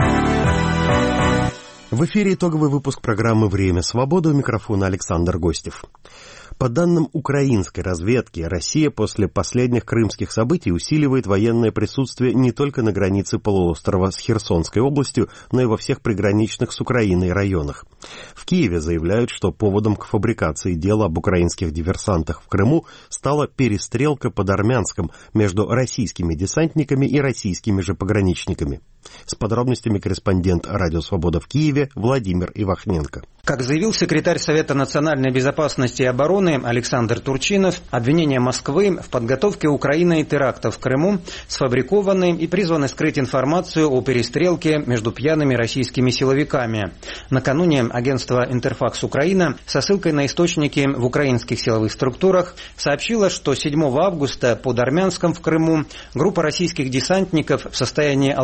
В эфире итоговый выпуск программы «Время свободы», у микрофона Александр Гостев. По данным украинской разведки, Россия после последних крымских событий усиливает военное присутствие не только на границе полуострова с Херсонской областью, но и во всех приграничных с Украиной районах. В Киеве заявляют, что поводом к фабрикации дела об украинских диверсантах в Крыму стала перестрелка под Армянском между российскими десантниками и российскими же пограничниками. С подробностями корреспондент «Радио Свобода» в Киеве Владимир Ивахненко. Как заявил секретарь Совета национальной безопасности и обороны Александр Турчинов, обвинения Москвы в подготовке Украиной теракта в Крыму сфабрикованы и призваны скрыть информацию о перестрелке между пьяными российскими силовиками. Накануне агентство «Интерфакс Украина» со ссылкой на источники в украинских силовых структурах сообщило, что 7 августа под Армянском в Крыму группа российских десантников в состоянии алкогольного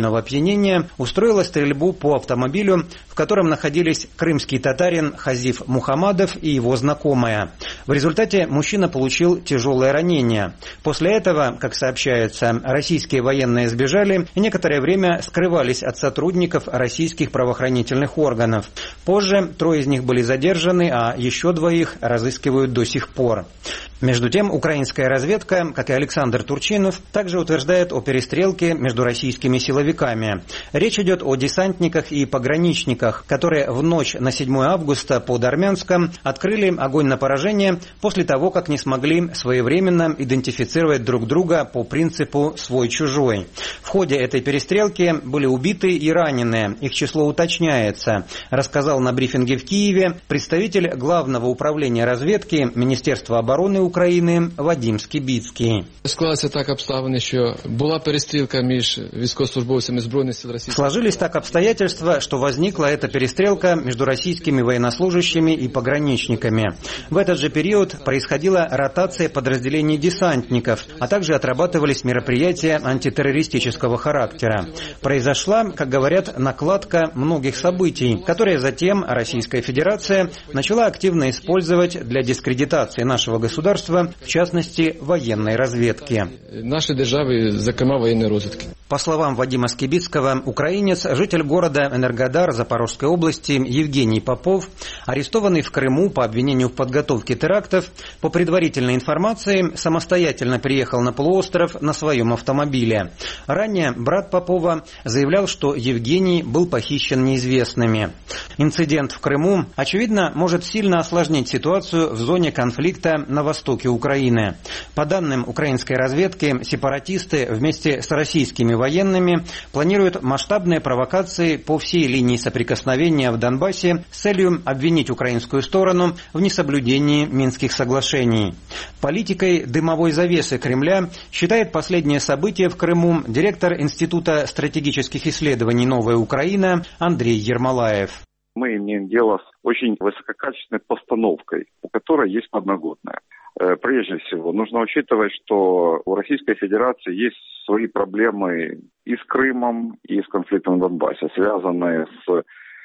алкогольного опьянения устроила стрельбу по автомобилю, в котором находились крымский татарин Хазиф Мухамадов и его знакомая. В результате мужчина получил тяжелое ранение. После этого, как сообщается, российские военные сбежали и некоторое время скрывались от сотрудников российских правоохранительных органов. Позже 3 из них были задержаны, а еще 2 разыскивают до сих пор. Между тем, украинская разведка, как и Александр Турчинов, также утверждает о перестрелке между российскими силовиками. Речь идет о десантниках и пограничниках, которые в ночь на 7 августа под Армянском открыли огонь на поражение после того, как не смогли своевременно идентифицировать друг друга по принципу «свой-чужой». В ходе этой перестрелки были убиты и ранены, их число уточняется, рассказал на брифинге в Киеве представитель Главного управления разведки Министерства обороны України Вадим Скибіцький. Склалися так обставини, що була перестрілка між військовослужбовцями Збройних сил Росії. Сложились так обстоятельства, что возникла эта перестрелка между российскими военнослужащими и пограничниками. В этот же период происходила ротация подразделений десантников, а также отрабатывались мероприятия антитеррористического характера. Произошла, как говорят, накладка многих событий, которые затем Российская Федерация начала активно использовать для дискредитации нашего государства, в частности, военной разведки. Нашей державы, закома военной разведки. По словам Вадима Скибицкого, украинец, житель города Энергодар Запорожской области Евгений Попов, арестованный в Крыму по обвинению в подготовке терактов, по предварительной информации, самостоятельно приехал на полуостров на своем автомобиле. Ранее брат Попова заявлял, что Евгений был похищен неизвестными. Инцидент в Крыму, очевидно, может сильно осложнить ситуацию в зоне конфликта на востоке Украины. По данным украинской разведки, сепаратисты вместе с российскими военными планируют масштабные провокации по всей линии соприкосновения в Донбассе с целью обвинить украинскую сторону в несоблюдении Минских соглашений. Политикой дымовой завесы Кремля считает последнее событие в Крыму директор Института стратегических исследований «Новая Украина» Андрей Ермолаев. Мы имеем дело с очень высококачественной постановкой, у которой есть подноготная. Прежде всего, нужно учитывать, что у Российской Федерации есть свои проблемы и с Крымом, и с конфликтом в Донбассе, связанные с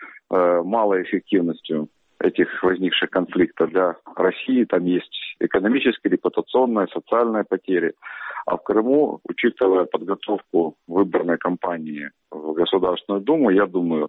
малой эффективностью этих возникших конфликтов для России. Там есть экономические, репутационные, социальные потери. А в Крыму, учитывая подготовку выборной кампании в Государственную Думу, я думаю,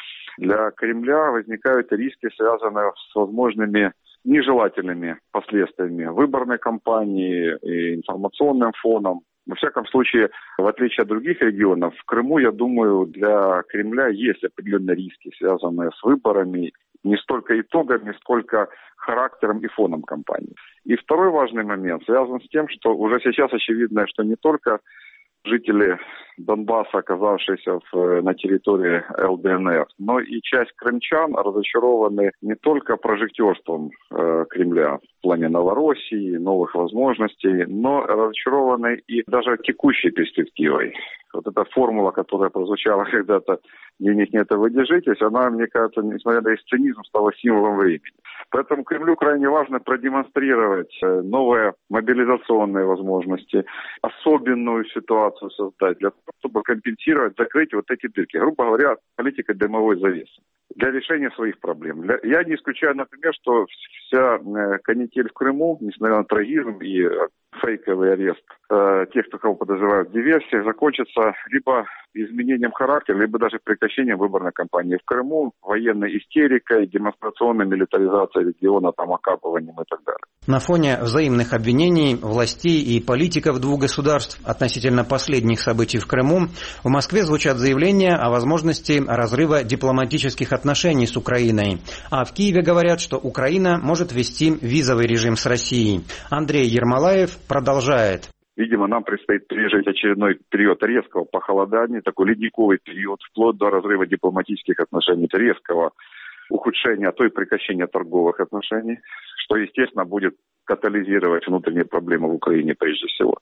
для Кремля возникают риски, связанные с возможными нежелательными последствиями выборной кампании и информационным фоном. Во всяком случае, в отличие от других регионов, в Крыму, я думаю, для Кремля есть определенные риски, связанные с выборами, не столько итогами, сколько характером и фоном кампании. И второй важный момент связан с тем, что уже сейчас очевидно, что не только жители Донбасса, оказавшиеся на территории ЛДНР, но и часть крымчан разочарованы не только прожектерством Кремля в плане Новороссии, новых возможностей, но разочарованы и даже текущей перспективой. Вот эта формула, которая прозвучала когда-то «денег нет, а вы держитесь», она, мне кажется, несмотря на весь цинизм, стала символом времени. Поэтому Кремлю крайне важно продемонстрировать новые мобилизационные возможности, особенную ситуацию создать для того, чтобы компенсировать, закрыть вот эти дырки. Грубо говоря, политика дымовой завесы для решения своих проблем. Я не исключаю, например, что вся канитель в Крыму, несмотря на трагизм и фейковый арест тех, кого подозревают в диверсиях, закончится либо изменением характера, либо даже прекращением выборной кампании в Крыму, военной истерикой, демонстрационной милитаризацией региона, там, окапыванием и так далее. На фоне взаимных обвинений властей и политиков двух государств относительно последних событий в Крыму в Москве звучат заявления о возможности разрыва дипломатических отношений с Украиной. А в Киеве говорят, что Украина может ввести визовый режим с Россией. Андрей Ермолаев продолжает. Видимо, нам предстоит пережить очередной период резкого похолодания, такой ледниковый период, вплоть до разрыва дипломатических отношений, резкого ухудшения, а то и прекращения торговых отношений, что, естественно, будет катализировать внутренние проблемы в Украине прежде всего.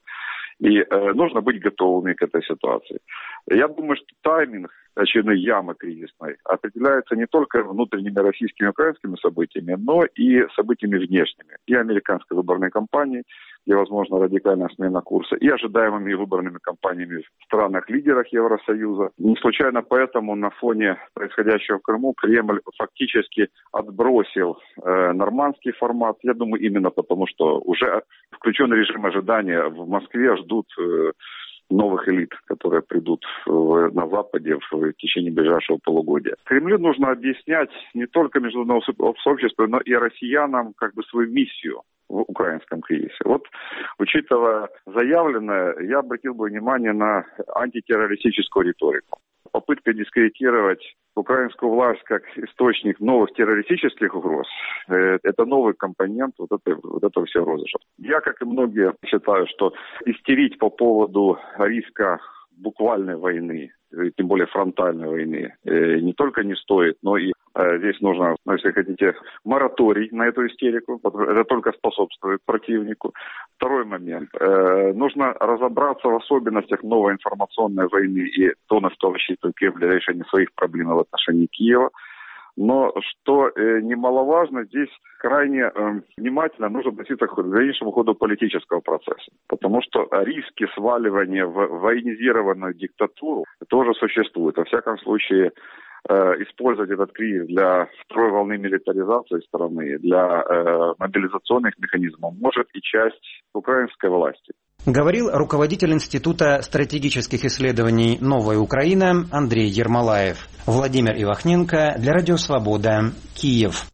И нужно быть готовыми к этой ситуации. Я думаю, что тайминг очередной ямы кризисной определяется не только внутренними российскими и украинскими событиями, но и событиями внешними. И американской выборной кампании, где возможна радикальная смена курса, и ожидаемыми выборными кампаниями в странах-лидерах Евросоюза. Не случайно поэтому на фоне происходящего в Крыму Кремль фактически отбросил нормандский формат. Я думаю, именно потому, что уже включен режим ожидания. В Москве ждут новых элит, которые придут на Западе в течение ближайшего полугодия. Кремлю нужно объяснять не только международному сообществу, но и россиянам свою миссию в украинском кризисе. Вот, учитывая заявленное, я обратил бы внимание на антитеррористическую риторику. Попытка дискредитировать украинскую власть как источник новых террористических угроз – это новый компонент этого всего розыгрыша. Я, как и многие, считаю, что истерить по поводу риска буквальной войны, тем более фронтальной войны, не только не стоит, но и здесь нужно, если хотите, мораторий на эту истерику. Это только способствует противнику. Второй момент. Нужно разобраться в особенностях новой информационной войны и то, на что рассчитывает Кремль для решения своих проблем в отношении Киева. Но, что немаловажно, здесь крайне внимательно нужно относиться к дальнейшему ходу политического процесса. Потому что риски сваливания в военизированную диктатуру тоже существуют. Во всяком случае, использовать этот кризис для второй волны милитаризации страны, для мобилизационных механизмов может и часть украинской власти. Говорил руководитель Института стратегических исследований «Новая Украина» Андрей Ермолаев. Владимир Ивахненко для Радио Свобода, Киев.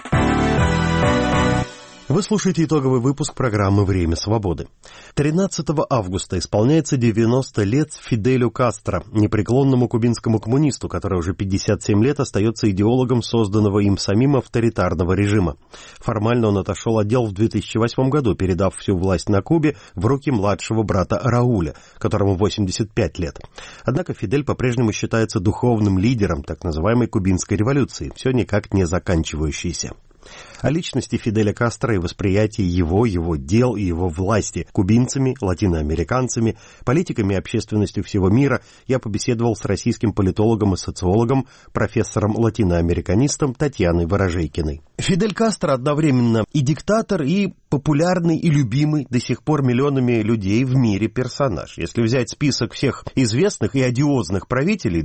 Вы слушаете итоговый выпуск программы «Время свободы». 13 августа исполняется 90 лет Фиделю Кастро, непреклонному кубинскому коммунисту, который уже 57 лет остается идеологом созданного им самим авторитарного режима. Формально он отошел от дел в 2008 году, передав всю власть на Кубе в руки младшего брата Рауля, которому 85 лет. Однако Фидель по-прежнему считается духовным лидером так называемой кубинской революции, все никак не заканчивающейся. О личности Фиделя Кастро и восприятии его дел и его власти кубинцами, латиноамериканцами, политиками и общественностью всего мира я побеседовал с российским политологом и социологом, профессором-латиноамериканистом Татьяной Ворожейкиной. Фидель Кастро одновременно и диктатор, и популярный и любимый до сих пор миллионами людей в мире персонаж. Если взять список всех известных и одиозных правителей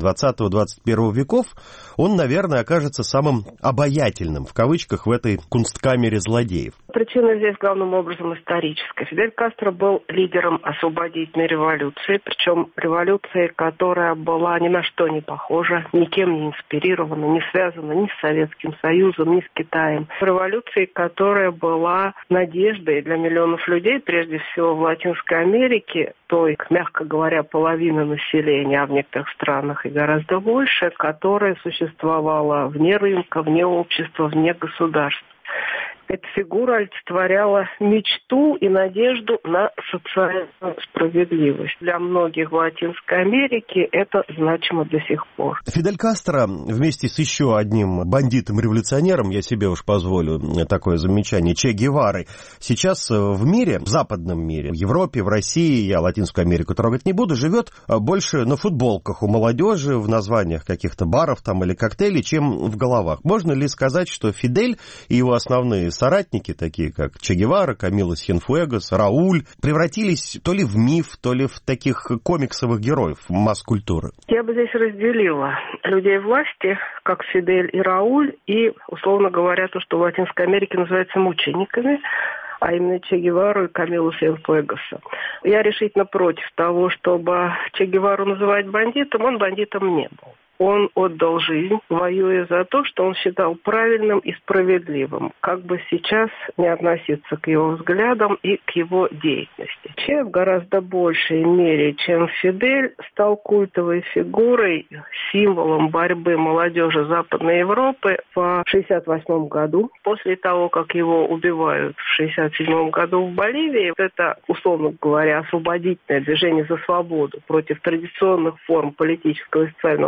20-21 веков, он, наверное, окажется самым обаятельным, в кавычках, в этой кунсткамере злодеев. Причина здесь главным образом историческая. Фидель Кастро был лидером освободительной революции, причем революции, которая была ни на что не похожа, никем не инспирирована, не связана ни с Советским Союзом, ни с Китаем. Революции, которая была надеждой для миллионов людей, прежде всего в Латинской Америке, той, мягко говоря, половины населения, а в некоторых странах и гораздо больше, которая существовала вне рынка, вне общества, вне государства. Эта фигура олицетворяла мечту и надежду на социальную справедливость. Для многих в Латинской Америке это значимо до сих пор. Фидель Кастро вместе с еще одним бандитом-революционером, я себе уж позволю такое замечание, Че Геварой, сейчас в мире, в западном мире, в Европе, в России, я Латинскую Америку трогать не буду, живет больше на футболках у молодежи, в названиях каких-то баров там или коктейлей, чем в головах. Можно ли сказать, что Фидель и его основные соратники, такие как Че Гевара, Камило Сьенфуэгос, Рауль, превратились то ли в миф, то ли в таких комиксовых героев масс-культуры? Я бы здесь разделила людей власти, как Фидель и Рауль, и, условно говоря, то, что в Латинской Америке называется мучениками, а именно Че Гевару и Камилу Сьенфуэгоса. Я решительно против того, чтобы Че Гевару называть бандитом, он бандитом не был. Он отдал жизнь, воюя за то, что он считал правильным и справедливым, как бы сейчас не относиться к его взглядам и к его деятельности. Че в гораздо большей мере, чем Фидель, стал культовой фигурой, символом борьбы молодежи Западной Европы в 1968 году. После того, как его убивают в 1967 году в Боливии, это, условно говоря, освободительное движение за свободу против традиционных форм политического и социального господства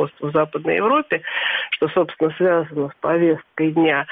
руководства в Западной Европе, что, собственно, связано с повесткой дня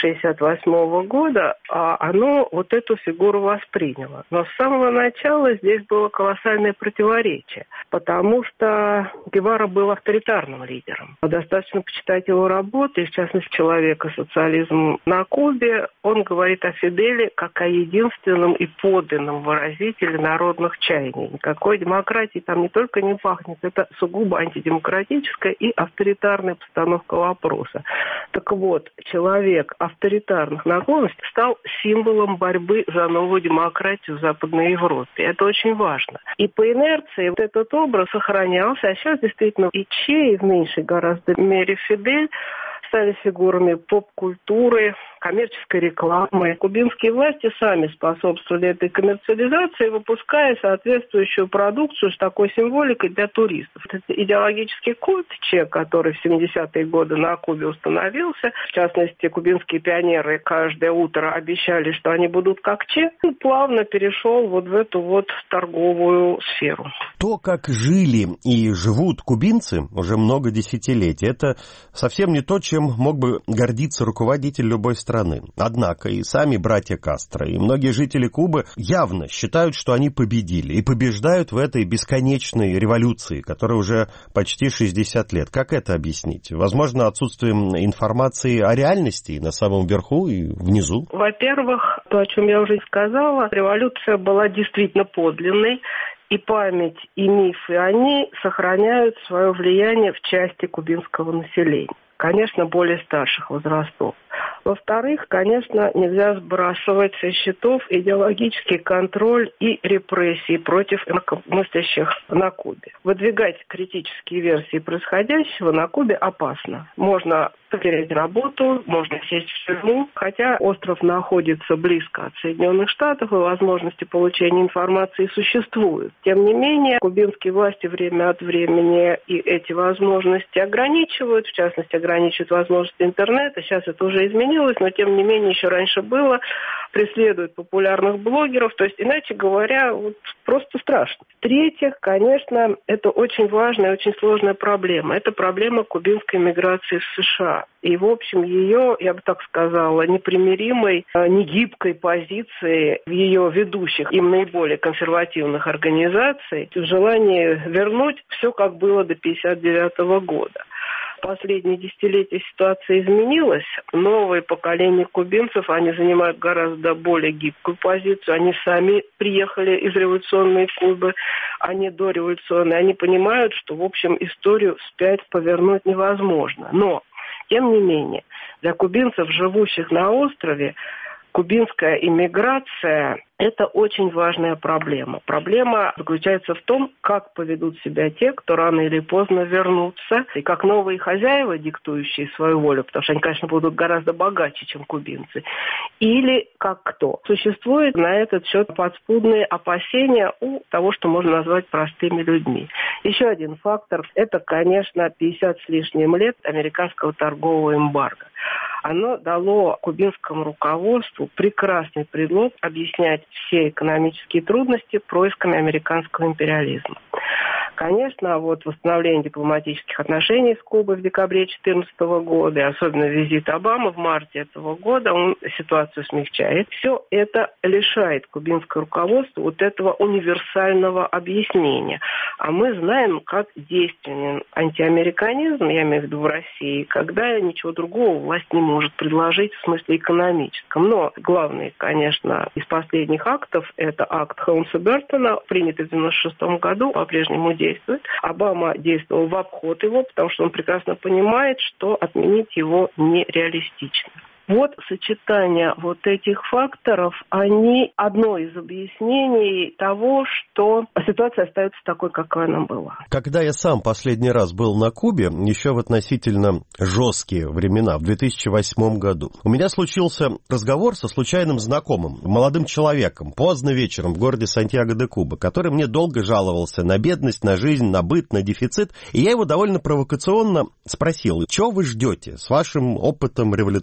1968 года, оно вот эту фигуру восприняло. Но с самого начала здесь было колоссальное противоречие, потому что Гевара был авторитарным лидером. Достаточно почитать его работы, в частности, «Человек и социализм на Кубе». Он говорит о Фиделе как о единственном и подлинном выразителе народных чаяний. Никакой демократии там не только не пахнет, это сугубо антидемократическая и авторитарная постановка вопроса. Так вот, человек авторитарных наклонностей стал символом борьбы за новую демократию в Западной Европе. Это очень важно. И по инерции вот этот образ сохранялся, а сейчас действительно и Че, и в меньшей гораздо мере Фидель стали фигурами поп-культуры, коммерческой рекламы. Кубинские власти сами способствовали этой коммерциализации, выпуская соответствующую продукцию с такой символикой для туристов. Это идеологический культ Че, который в 70-е годы на Кубе установился. В частности, кубинские пионеры каждое утро обещали, что они будут как Че, и плавно перешел вот в эту вот торговую сферу. То, как жили и живут кубинцы уже много десятилетий, это совсем не то, чем мог бы гордиться руководитель любой страны. Однако и сами братья Кастро, и многие жители Кубы явно считают, что они победили, и побеждают в этой бесконечной революции, которая уже почти 60 лет. Как это объяснить? Возможно, отсутствием информации о реальности на самом верху и внизу? Во-первых, то, о чем я уже сказала, революция была действительно подлинной, и память, и мифы, они сохраняют свое влияние в части кубинского населения. Конечно, более старших возрастов. Во-вторых, конечно, нельзя сбрасывать со счетов идеологический контроль и репрессии против инакомыслящих на Кубе. Выдвигать критические версии происходящего на Кубе опасно. Можно потерять работу, можно сесть в тюрьму, хотя остров находится близко от Соединенных Штатов, и возможности получения информации существуют. Тем не менее, кубинские власти время от времени и эти возможности ограничивают, в частности, ограничивают возможности интернета. Сейчас это уже изменилось, но тем не менее еще раньше было, преследуют популярных блогеров, то есть, иначе говоря, вот просто страшно. В-третьих, конечно, это очень важная и очень сложная проблема. Это проблема кубинской миграции в США. И, в общем, ее, я бы так сказала, непримиримой, негибкой позиции в ее ведущих, им наиболее консервативных организаций, в желании вернуть все, как было до 1959 года. Последние десятилетия ситуация изменилась. Новое поколение кубинцев, они занимают гораздо более гибкую позицию. Они сами приехали из революционной Кубы, они дореволюционные. Они понимают, что, в общем, историю вспять повернуть невозможно. Но, тем не менее, для кубинцев, живущих на острове, кубинская иммиграция – это очень важная проблема. Проблема заключается в том, как поведут себя те, кто рано или поздно вернутся, и как новые хозяева, диктующие свою волю, потому что они, конечно, будут гораздо богаче, чем кубинцы, или как кто. Существует на этот счет подспудные опасения у того, что можно назвать простыми людьми. Еще один фактор – это, конечно, 50 с лишним лет американского торгового эмбарго. Оно дало кубинскому руководству прекрасный предлог объяснять все экономические трудности происками американского империализма. Конечно, вот восстановление дипломатических отношений с Кубой в декабре 2014 года, и особенно визит Обамы в марте этого года, он ситуацию смягчает. Все это лишает кубинское руководство вот этого универсального объяснения. А мы знаем, как действенен антиамериканизм, я имею в виду в России, когда ничего другого власть не может предложить в смысле экономическом. Но главный, конечно, из последних актов – это акт Холмса-Бертона, принятый в 1996 году, по-прежнему действует. Обама действовал в обход его, потому что он прекрасно понимает, что отменить его нереалистично. Вот сочетание вот этих факторов, они одно из объяснений того, что ситуация остается такой, какая она была. Когда я сам последний раз был на Кубе, еще в относительно жесткие времена, в 2008 году, у меня случился разговор со случайным знакомым, молодым человеком, поздно вечером в городе Сантьяго-де-Куба, который мне долго жаловался на бедность, на жизнь, на быт, на дефицит, и я его довольно провокационно спросил, чего вы ждете с вашим опытом революционной борьбы?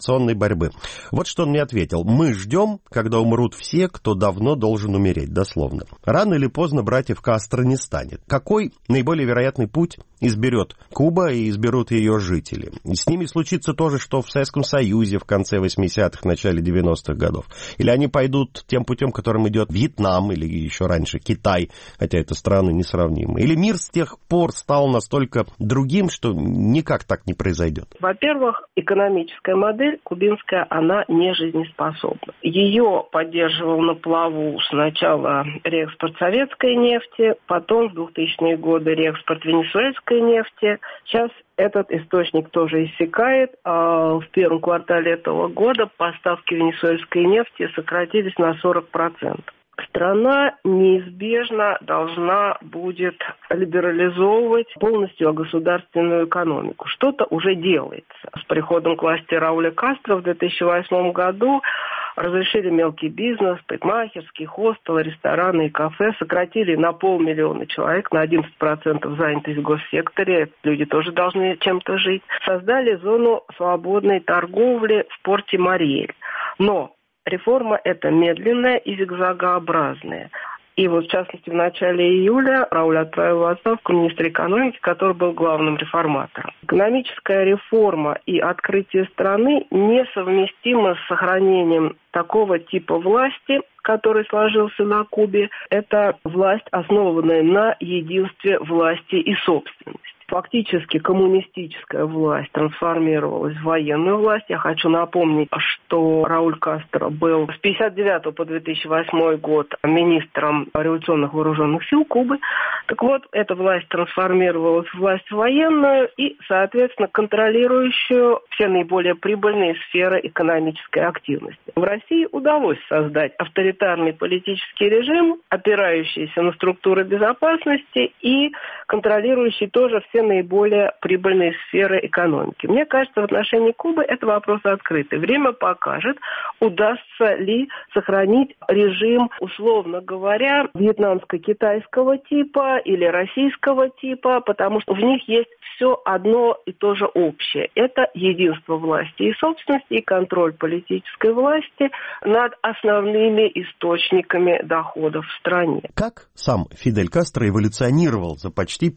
борьбы. Вот что он мне ответил. Мы ждем, когда умрут все, кто давно должен умереть, дословно. Рано или поздно братьев Кастро не станет. Какой наиболее вероятный путь изберет Куба и изберут ее жители? С ними случится то же, что в Советском Союзе в конце 80-х, начале 90-х годов. Или они пойдут тем путем, которым идет Вьетнам или еще раньше Китай, хотя это страны несравнимые. Или мир с тех пор стал настолько другим, что никак так не произойдет? Во-первых, экономическая модель кубинская, она не жизнеспособна. Ее поддерживал на плаву сначала реэкспорт советской нефти, потом в 2000-е годы реэкспорт венесуэльской нефти. Сейчас этот источник тоже иссякает. А в первом квартале этого года поставки венесуэльской нефти сократились на 40%. Страна неизбежно должна будет либерализовывать полностью государственную экономику. Что-то уже делается. С приходом к власти Рауля Кастро в 2008 году разрешили мелкий бизнес, парикмахерские, хостелы, рестораны и кафе, сократили на 500 000 человек, на 11% занятость в госсекторе, люди тоже должны чем-то жить. Создали зону свободной торговли в порте Мариэль. Но реформа эта медленная и зигзагообразная. И вот, в частности, в начале июля Рауль отправил в отставку министра экономики, который был главным реформатором. Экономическая реформа и открытие страны несовместимы с сохранением такого типа власти, который сложился на Кубе. Это власть, основанная на единстве власти и собственности. Фактически коммунистическая власть трансформировалась в военную власть. Я хочу напомнить, что Рауль Кастро был с 1959 по 2008 год министром революционных вооруженных сил Кубы. Так вот, эта власть трансформировалась в власть военную и, соответственно, контролирующую все наиболее прибыльные сферы экономической активности. В России удалось создать авторитарный политический режим, опирающийся на структуры безопасности и контролирующий тоже все наиболее прибыльные сферы экономики. Мне кажется, в отношении Кубы это вопрос открытый. Время покажет, удастся ли сохранить режим, условно говоря, вьетнамско-китайского типа или российского типа, потому что в них есть все одно и то же общее. Это единство власти и собственности и контроль политической власти над основными источниками доходов в стране. Как сам Фидель Кастро эволюционировал за почти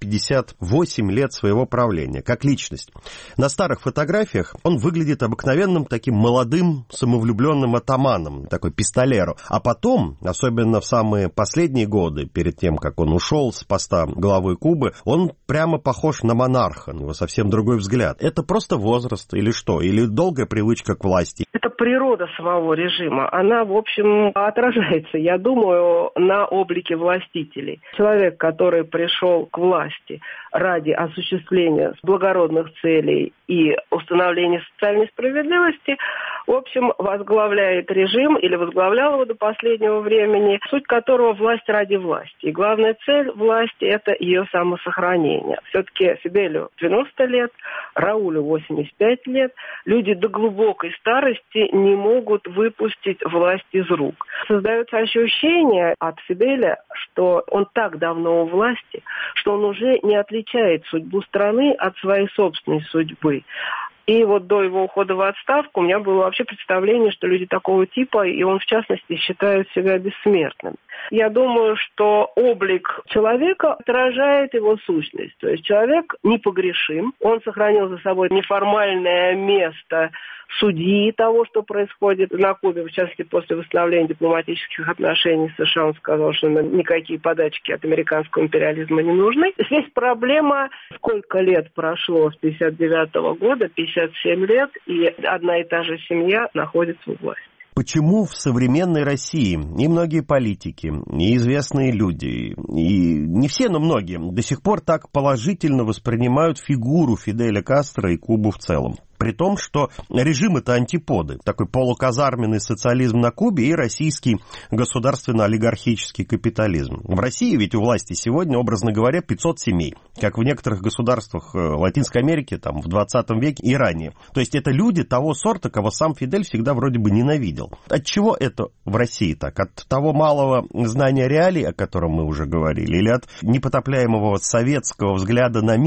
58 лет своего правления, как личность? На старых фотографиях он выглядит обыкновенным таким молодым, самовлюбленным атаманом, такой пистолеро. А потом, особенно в самые последние годы, перед тем, как он ушел с поста главы Кубы, он прямо похож на монарха, у него совсем другой взгляд. Это просто возраст или что? Или долгая привычка к власти? Это природа самого режима. Она, в общем, отражается, я думаю, на облике властителей. Человек, который пришел к власти ради осуществления благородных целей и установления социальной справедливости, в общем, возглавляет режим или возглавлял его до последнего времени, суть которого власть ради власти. И главная цель власти – это ее самосохранение. Все-таки Фиделю 90 лет, Раулю 85 лет. Люди до глубокой старости не могут выпустить власть из рук. Создается ощущение от Фиделя, что он так давно у власти, что он уже не отличает судьбу страны от своей собственной судьбы. И вот до его ухода в отставку у меня было вообще представление, что люди такого типа, и он в частности считает себя бессмертным. Я думаю, что облик человека отражает его сущность. То есть человек непогрешим, он сохранил за собой неформальное место судьи того, что происходит на Кубе, в частности, после восстановления дипломатических отношений с США, он сказал, что никакие подачки от американского империализма не нужны. Здесь проблема, сколько лет прошло с 1959 года, 57 лет, и одна и та же семья находится у власти. Почему в современной России и многие политики, и известные люди, и не все, но многие, до сих пор так положительно воспринимают фигуру Фиделя Кастро и Кубу в целом? При том, что режим это антиподы. Такой полуказарменный социализм на Кубе и российский государственно-олигархический капитализм. В России ведь у власти сегодня, образно говоря, 500 семей. Как в некоторых государствах Латинской Америки, там, в 20 веке и ранее. То есть это люди того сорта, кого сам Фидель всегда вроде бы ненавидел. От чего это в России так? От того малого знания реалий, о котором мы уже говорили? Или от непотопляемого советского взгляда на мир,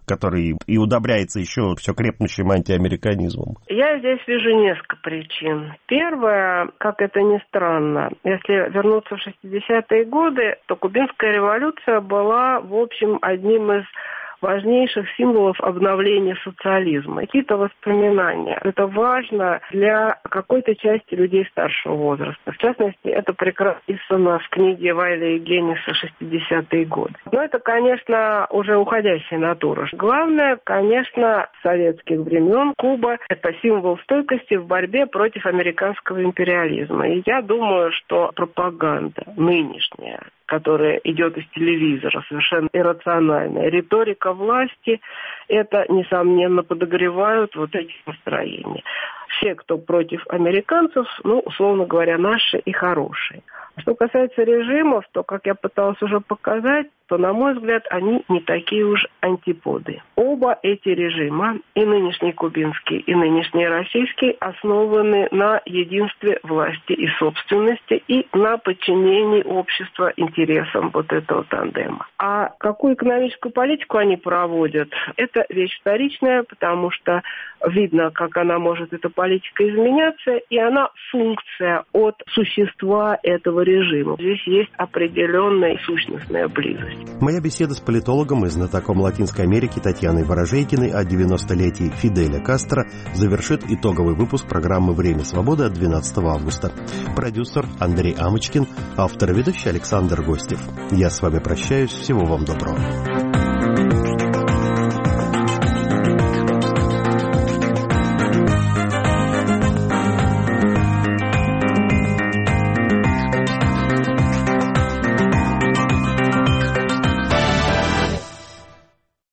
который и удобряется еще все крепнущим антиамериканизмом? Я здесь вижу несколько причин. Первое, как это ни странно, если вернуться в 60-е годы, то кубинская революция была, в общем, одним из важнейших символов обновления социализма. Какие-то воспоминания. Это важно для какой-то части людей старшего возраста. В частности, это прекрасно написано в книге Вайля и Генниса «60-е годы». Но это, конечно, уже уходящая натура. Главное, конечно, с советских времен Куба – это символ стойкости в борьбе против американского империализма. И я думаю, что пропаганда нынешняя, которая идет из телевизора, совершенно иррациональная. Риторика власти, это, несомненно, подогревают вот эти настроения. Все, кто против американцев, условно говоря, наши и хорошие. Что касается режимов, то, как я пыталась уже показать, то, на мой взгляд, они не такие уж антиподы. Оба эти режима, и нынешний кубинский, и нынешний российский, основаны на единстве власти и собственности и на подчинении общества интересам вот этого тандема. А какую экономическую политику они проводят, это вещь вторичная, потому что видно, как она может, эта политика, изменяться, и она функция от существа этого режима. Здесь есть определенная сущностная близость. Моя беседа с политологом и знатоком Латинской Америки Татьяной Ворожейкиной о 90-летии Фиделя Кастро завершит итоговый выпуск программы «Время свободы» от 12 августа. Продюсер Андрей Амочкин, автор и ведущий Александр Гостев. Я с вами прощаюсь. Всего вам доброго.